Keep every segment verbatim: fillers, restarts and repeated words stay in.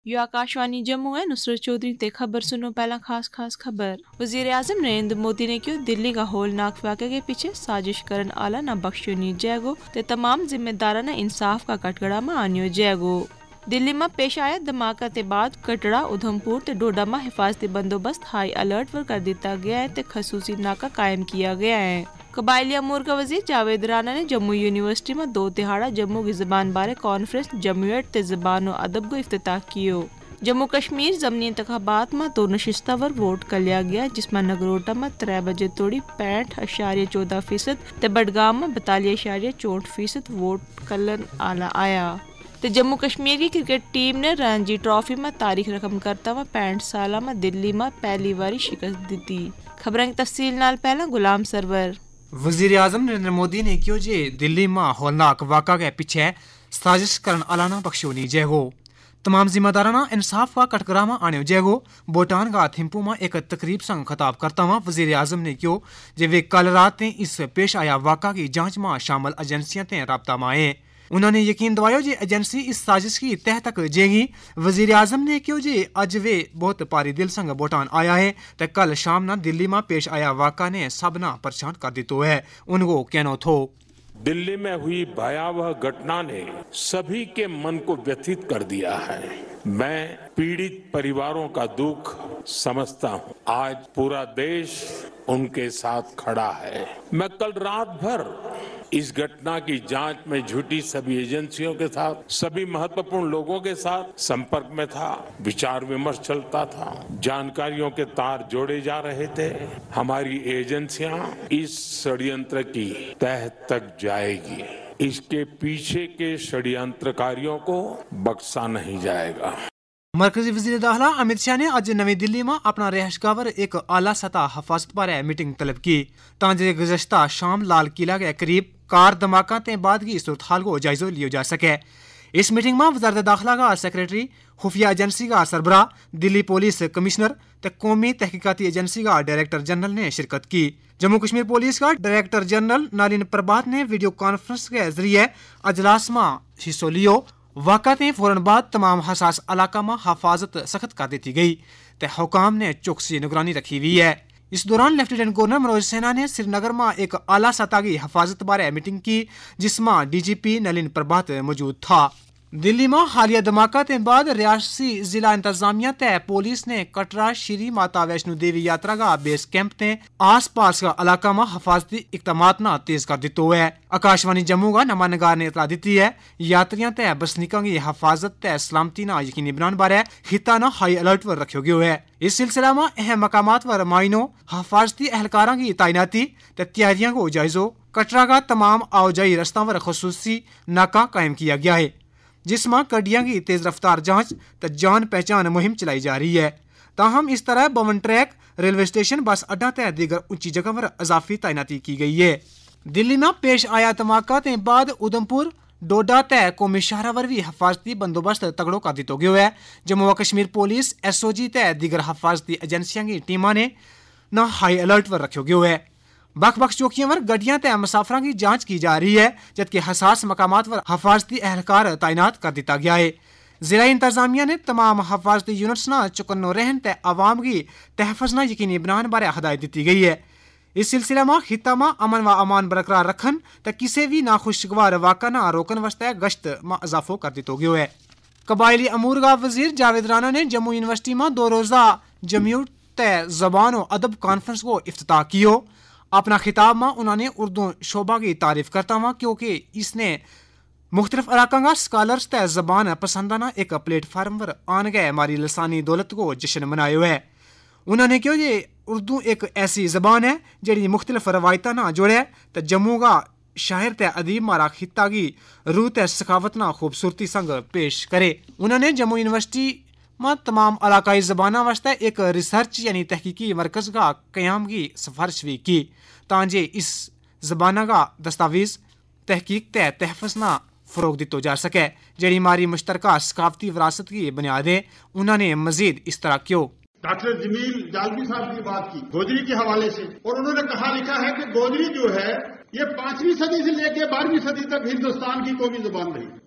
You Akashvani Jammu ہے نصرت چودھری تے خبر سنو پہلا خاص خاص خبر۔ وزیر اعظم نریندر مودی نے کیوں دلی کا ہولناک واقعے کے پیچھے سازش کرن آلا نہ بخشو نی جے گو تے تمام ذمہ داران انصاف کا کٹگڑا میں آنیو جے گو۔ دلی میں پیش آیا دھماکہ تے بعد کٹڑا ادھمپور تے ڈوڈا میں حفاظتی بندوبست ہائی الرٹ پر کر دیتا گیا ہے تے خصوصی ناکہ قائم کیا گیا ہے۔ قبائلی امور کا وزیر جاوید رانا نے جموں یونیورسٹی میں دو تہاڑا جموں کی زبان بارے کانفرنس جمعیت تے زبان و ادب کو افتتاح کیو۔ جموں کشمیر ضمنی انتخابات میں دو نشستہ ور ووٹ کر لیا گیا جس میں نگروٹا میں ترے بجے توڑی پینٹ اشاریہ چودہ فیصد تے بڈگام میں بتالیس اشاریہ چونٹ فیصد ووٹ کلن آلا آیا۔ تے جموں کشمیر کی کرکٹ ٹیم نے رانجی ٹرافی میں تاریخ رقم کرتا ہوا پینٹ سالہ میں دلی میں پہلی باری شکست دیتی۔ خبریں کی تفصیل نال پہلا غلام سرور۔ وزیر اعظم نریندر مودی نے کیوں جی دلی میں ہولناک واقعہ کے پیچھے سازش کرن آلانا بخشونی جے گو تمام ذمہ دارانہ انصاف کا کٹکرا آنے جے گو بوٹان کا تھمپو میں ایک تقریب سنگ خطاب کرتا ہوا وزیر اعظم نے کیوں جی وہ کل رات اس پیش آیا واقعہ کی جانچ میں شامل ایجنسیاں تے رابطہ میں آئے۔ انہوں نے یقین دوایا جی ایجنسی اس سازش کی تہ تک جے گی۔ وزیر اعظم نے کیوں جی اج وہ بہت پاری دل سنگ بوٹان آیا ہے تے کل شام نہ دلی میں پیش آیا واقعہ نے سبنا پریشان کر دیتو ہے۔ ان کو کہنا تھو دلی میں ہوئی بھیاوہ گھٹنا نے سبھی کے من کو ویتھت کر دیا ہے۔ میں پیڑت پریواروں کا دکھ سمجھتا ہوں۔ آج پورا دیش ان کے ساتھ کھڑا ہے۔ میں کل رات بھر اس گھٹنا کی جانچ میں جھوٹی سبھی ایجنسیوں کے ساتھ سبھی مہتوپورن لوگوں کے ساتھ سمپرک میں تھا، وچار ومرش چلتا تھا، جانکاریوں کے تار جوڑے جا رہے تھے۔ ہماری ایجنسیاں اس षड्यंत्र کی تہ تک جائے گی۔ اس کے پیچھے کے षड्यंत्रकारियों کو بخشا نہیں جائے گا۔ مرکزی وزیر داخلہ امت شاہ نے آج نئی دلی میں اپنا رہائش گاہ پر ایک اعلیٰ سطح حفاظت بارے میٹنگ طلب کی تاکہ گزشتہ شام لال قلعہ کے قریب کار دھماکہ تے بعد کی صورتحال کو جائزہ لیا جا سکے۔ اس میٹنگ میں وزارت داخلہ کا سیکریٹری، خفیہ ایجنسی کا سربراہ، دلی پولیس کمشنر تے قومی تحقیقاتی ایجنسی کا ڈائریکٹر جنرل نے شرکت کی۔ جموں کشمیر پولیس کا ڈائریکٹر جنرل نالن پربھات نے ویڈیو کانفرنس کے ذریعے اجلاس میں حصہ لیو۔ واقعہ کے فوراً بعد تمام حساس علاقہ میں حفاظت سخت کر دیتی گئی تے حکام نے چوکسی نگرانی رکھی ہوئی ہے۔ اس دوران لیفٹیننٹ گورنر منوج سنہا نے سری نگر میں ایک اعلیٰ سطح کی حفاظت بارے میٹنگ کی جس میں ڈی جی پی نلن پربھات موجود تھا۔ دلی میں حالیہ دھماکہ کے بعد ریاستی ضلع انتظامیہ تے پولیس نے کٹرا شری ماتا ویشنو دیوی یاترا کا بیس کیمپ تے آس پاس کا علاقہ میں حفاظتی اقدامات نہ تیز کر دیتے ہوئے۔ آکاشوانی جموں کا نمائندہ نگار نے اطلاع دیتی ہے یاتریاں تے بسنیکاں کی حفاظت تے سلامتی نہ یقینی بنان بارے خطہ نہ ہائی الرٹ پر رکھے گئے ہے۔ اس سلسلہ میں اہم مقامات پر معائنوں، حفاظتی اہلکاراں کی تعیناتی تے تیاریاں کو جائزو کٹرا کا تمام آوجائی رستوں پر خصوصی ناکہ قائم کیا گیا ہے جس میں گڈیاں کی تیز رفتار جانچ تے جان پہچان مہم چلائی جا رہی ہے۔ تاہم اس طرح بون ٹریک، ریلوے اسٹیشن، بس اڈا تے دیگر اونچی جگہ پر اضافی تعیناتی کی گئی ہے۔ دلی میں پیش آیا دھماکہ کے بعد ادھمپور، ڈوڈا تے قومی شاہراہ ور بھی حفاظتی بندوبست تگڑو کر دیتا گیا ہے۔ جموں و Kashmir police, S O G تے دیگر حفاظتی ایجنسیاں کی ٹیماں نے نہ ہائی الرٹ پر رکھے گئے ہے۔ بخ بخ چوکیوں پر گڈیاں تے مسافراں کی جانچ کی جا رہی ہے جبکہ حساس مقامات پر حفاظتی اہلکار تعینات کر دیتا گیا ہے۔ ضلع انتظامیہ نے تمام حفاظتی یونٹس نہ چکن رہن تے عوام کی تحفظ نہ یقینی بنان بارے ہدایت دیتی گئی ہے۔ اس سلسلے میں خطہ میں امن و امان برقرار رکھن تے کسی بھی ناخوشگوار واقعہ نہ روکن واسطے گشت میں اضافہ کر دیتا گیا ہے۔ قبائلی امور کا وزیر جاوید رانا نے جموں یونیورسٹی میں دو روزہ جمعیت تے زبان و ادب کانفرنس کو افتتاح کیو۔ اپنا خطاب میں انہوں نے اردو شعبہ کی تعریف کرتا ہوا کیونکہ اس نے مختلف علاقوں کا اسکالرس تے زبان پسندانہ ایک پلیٹ فارم پر آن گئے ہماری لسانی دولت کو جشن منائے ہوئے۔ انہوں نے کہا یہ اردو ایک ایسی زبان ہے جڑی مختلف روایتاں نہ جوڑے تے جموں کا شاعر تے ادیب مارا خطہ کی روح تے سخاوت نہ خوبصورتی سنگ پیش کرے۔ انہوں نے جموں یونیورسٹی میں تمام علاقائی زبانوں واسطے ایک ریسرچ یعنی تحقیقی مرکز کا قیام کی سفارش بھی کی تاکہ اس زبان کا دستاویز تحقیق تے تحفظ نہ فروغ دیتا جا سکے جڑی ہماری مشترکہ ثقافتی وراثت کی بنیاد ہے۔ انہوں نے مزید اس طرح کیوں ڈاکٹر جمیل جالبی صاحب کی بات کی گوجری کے حوالے سے، اور انہوں نے کہا لکھا ہے کہ گوجری جو ہے یہ پانچویں صدی سے لے کے بارہویں صدی تک ہندوستان کی قومی زبان رہی۔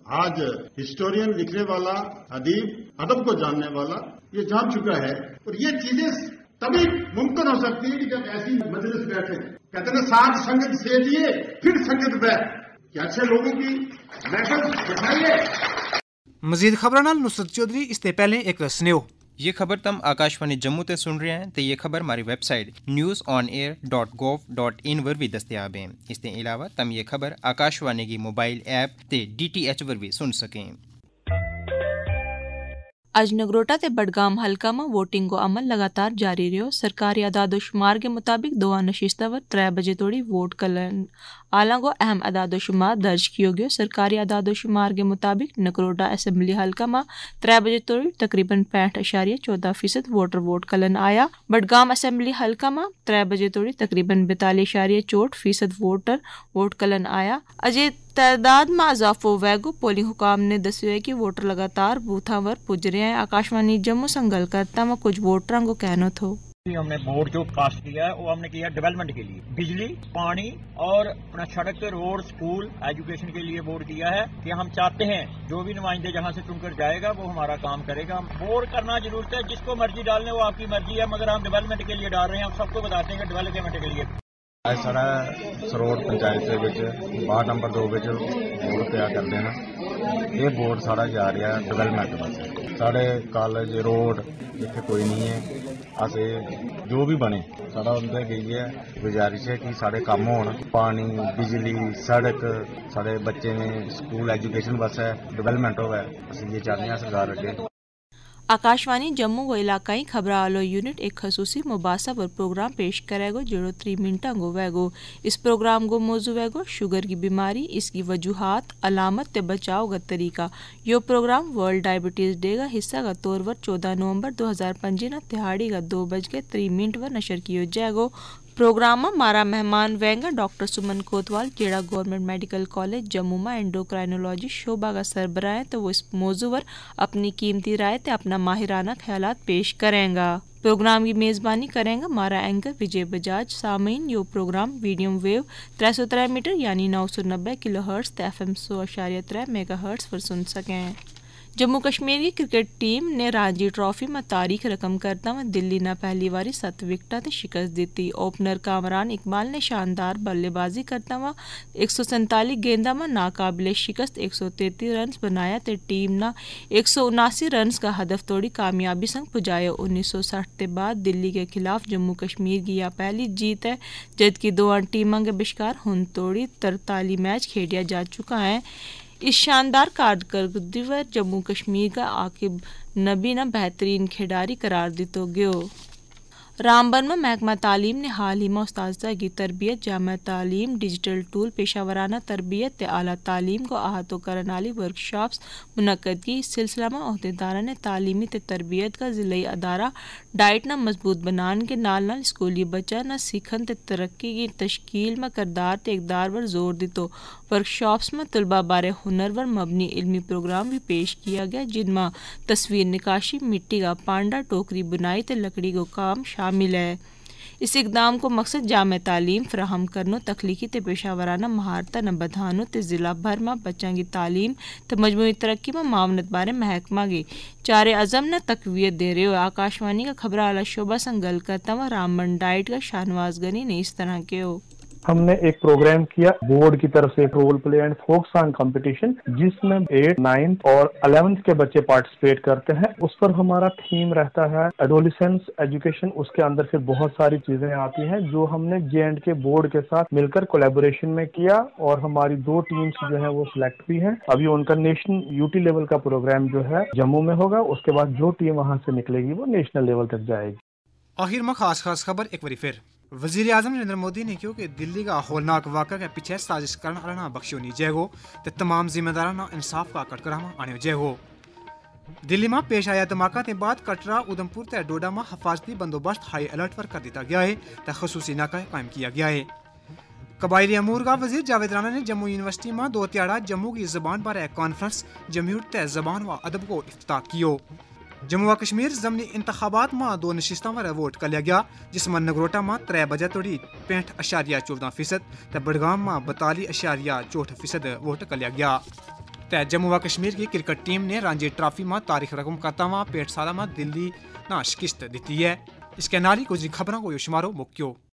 आज हिस्टोरियन लिखने वाला, अदीब, अदब को जानने वाला ये जान चुका है। और ये चीजें तभी मुमकिन हो सकती है कि जब ऐसी मजलिस बैठे। कहते हैं साथ संगत से दिए फिर संगत बैठ, कि अच्छे लोगों की महफिल बिठाइए। मजीद खबर नाल नुसरत चौधरी। इससे पहले एक स्नेह। ये खबर तुम आकाशवाणी जम्मू ते सुन रहे हैं तो ये खबर हमारी website news on air dot gov dot in पर भी दस्तयाब है। इसके अलावा तुम ये खबर आकाशवाणी की मोबाइल ऐप ते डी टी एच पर भी सुन सकें। अज नगरोटा ते बडगाम हलका में वोटिंग को अमल लगातार जारी रहो। सरकारी अदादोशुमार के मुताबिक दो नशिस्ता वर त्रै बजे तोड़ी वोट कलन आला को अहम अदादोशुमार दर्ज किया गया। सरकारी अदादोशुमार के मुताबिक नगरोटा असम्बली हलका में त्रै बजे तोड़ी तकरीबन पैंठ अशारिया चौदह फीसद वोटर वोट कलन आया। बडगाम असम्बली हलका में त्रै बजे तोड़ी तकरीबन बैतालीस अशारिया चौठ फीसद वोटर वोट कलन आया। अजय तादाद में इजाफो वैगो पोलिंग हुकाम ने दस्यो है कि वोटर लगातार बूथा वर पुज रहे हैं। आकाशवाणी जम्मू से गल करता में कुछ वोटरों को कहना थो। हमने वोट जो कास्ट किया है वो हमने किया डेवलपमेंट के लिए, बिजली, पानी और अपना सड़क, रोड, स्कूल, एजुकेशन के लिए वोट दिया है कि हम चाहते हैं जो भी नुमाइंदे जहाँ से चुनकर जाएगा वो हमारा काम करेगा। वोट करना जरूरत है, जिसको मर्जी डालने वो आपकी मर्जी है, मगर हम डेवलपमेंट के लिए डाल रहे हैं। हम सबको बताते हैं कि डेवलपमेंट के लिए ਅੱਜ ਸਾਡਾ ਸਰੋੜ ਪੰਚਾਇਤ ਦੇ ਵਿੱਚ ਵਾਰਡ ਨੰਬਰ ਦੋ ਵਿੱਚ ਵੋਟ ਪਿਆ ਕਰਦੇ ਨੇ। ਇਹ ਵੋਟ ਸਾਡਾ ਜਾ ਰਿਹਾ ਡਿਵੈਲਪਮੈਂਟ ਵਾਸਤੇ। ਸਾਡੇ ਕਾਲਜ, ਰੋਡ ਇੱਥੇ ਕੋਈ ਨਹੀਂ ਹੈ। ਅਸੀਂ ਜੋ ਵੀ ਬਣੇ ਸਾਡਾ ਉਹਦੇ ਗਈ ਹੈ ਗੁਜ਼ਾਰਿਸ਼ ਹੈ ਕਿ ਸਾਡੇ ਕੰਮ ਹੋਣ। ਪਾਣੀ, ਬਿਜਲੀ, ਸੜਕ, ਸਾਡੇ ਬੱਚੇ ਨੇ ਸਕੂਲ, एजुकेशन वास्ते डेवलपमेंट होगा। ਅਸੀਂ ये चाहते हैं सरकार अगे। आकाशवाणी जम्मू को इलाकाई खबर आलो यूनिट एक खसूसी मुबासा पर प्रोग्राम पेश करेगो जेड़ो त्री मिनटा गो वैगो। इस प्रोग्राम को मौजू वैगो शुगर की बीमारी, इसकी वजूहात, अलामत ते बचाव का तरीका। यो प्रोग्राम वर्ल्ड डायबिटीज डे का हिस्सा का तौर पर चौदह नवंबर दो हजार पंजी न तिहाड़ी का दो बज के त्री मिनट पर नशर किया जाएगो। प्रोग्राम में मारा मेहमान वेंगा डॉक्टर सुमन कोतवाल जेड़ा गवर्नमेंट मेडिकल कॉलेज जम्मू में एंडोक्राइनोलॉजी शोबा का सरबराह है, तो वो इस मौजू पर अपनी कीमती राय ते अपना माहिराना ख्यालात पेश करेंगा। प्रोग्राम की मेज़बानी करेंगा मारा एंकर विजय बजाज। सामीन यो प्रोग्राम मीडियम वेव त्रै सौ त्रै मीटर यानी नौ सौ नब्बे किलो हर्ट्स ते एफ एम सौ अशारिया त्रै मेगा हर्ट्स पर सुन सकें। जम्मू कश्मीर की क्रिकेट टीम ने रणजी ट्रॉफी में तारीख रकम करता हुआ दिल्ली ने पहली बारी सत्त विकटा ते शिकस्त दी। ओपनर कामरान इकबाल ने शानदार बल्लेबाजी करता हुआ एक सौ सैंतालीस गेंदा में नाकाबिले शिकस्त एक सौ तैंतीस रन बनाया ते टीम ने एक सौ उनासी रन का हदफ तोड़ी कामयाबी संग पुजाया। उन्नीस सौ साठ के बाद दिल्ली के खिलाफ जम्मू कश्मीर की यह पहली जीत है, जबकि दो टीमों के बिशकार हुन तोड़ी तरतालीस मैच खेलिया जा चुका है। इस शानदार कारकर्दगी पर जम्मू कश्मीर का आकिब नबी ने बेहतरीन खिडारी करार दितो गयो। रामबन में महकमा तालीम ने हाल ही में उस्तादा की तरबियत, जामा तालीम, डिजिटल टूल, पेशावराना तरबियत ते आला तालीम को अहातो करने वाली वर्कशॉप्स मुनक्कद की। इस सिलसिला में अहदेदारा ने तालीमी ते तरबियत का जिले अदारा डाइट न मजबूत बनाने के नाल नाल स्कूली बच्चा न सीखन ते तरक्की की तश्कील में करदार ते इकदार पर जोर दितो। वर्कशॉप्स में तलबा बारे हुनर पर मबनी इल्मी प्रोग्राम भी पेश किया गया, जिनमें तस्वीर निकाशी, मिट्टी का पांडा, टोकरी बुनाई ते लकड़ी को काम शामिल है। इस इकदाम को मकसद जामे तालीम फराहम करनो, तख्लीकी ते पेशावराना महारत न बधानो ते जिला भर में बच्चों की तालीम ते मजमूई तरक्की में मावनत बारे महकमा की चारे अज़म ने तकवीत दे रहे हो। आकाशवाणी का खबर आला शोबा से गल करता हुआ रामबन डाइट का शाहनवाज गनी ने इस तरह के हो। हमने एक प्रोग्राम किया बोर्ड की तरफ से role play and folk song competition, जिसमें एट, नाइन्थ और इलेवेंथ के बच्चे पार्टिसिपेट करते हैं। उस पर हमारा थीम रहता है एडोलेसेंस एजुकेशन। उसके अंदर से बहुत सारी चीजें आती हैं जो हमने जे एंड के बोर्ड के साथ मिलकर कोलैबोरेशन में किया, और हमारी दो टीम्स जो है वो सिलेक्ट भी हैं। अभी उनका नेशनल यूटी लेवल का प्रोग्राम जो है जम्मू में होगा, उसके बाद जो टीम वहां से निकलेगी वो नेशनल लेवल तक जाएगी। आखिर में खास खास खबर एक बार फिर वज़ीर आज़म नरेंद्र मोदी ने कहा कि दिल्ली का होलनाक वाक़ा के पीछे साजिश करने वाला बख्शो नहीं जाएगो तो तमाम जिम्मेदाराना इंसाफ का कटकरा में आने जाएगो। दिल्ली में पेश आया धमाका के बाद कटरा, उधमपुर ते डोडा में हिफाजती बंदोबस्त हाई अलर्ट पर कर दिया गया है तो खसूसी नाका कायम किया गया है। कबायली अमूर का वजीर जावेद राना ने जम्मू यूनिवर्सिटी में दो त्याड़ा जम्मू की जबान पर कॉन्फ्रेंस जमहूर ते जबान व अदब को इफ्तिताह किया। जम्मू व कश्मीर ज़मनी इंतखाबात में दो नशिस्तों पर वोट कर लिया गया, जिसमें नगरोटा में त्रै बजे तोड़ी पैंठ अशारिया चौदह फीसद तो बड़गाम में बतालीस अशारिया चौठ फीसद वोट कर लिया गया। تے جموں و کشمیر کی کرکٹ ٹیم نے رانجی ٹرافی میں تاریخ رقم کرتا ہوا پیٹ سالہ میں دلی نہ شکست دیتی ہے. اس کے نالی کچھ خبروں کو شمارو مکیو.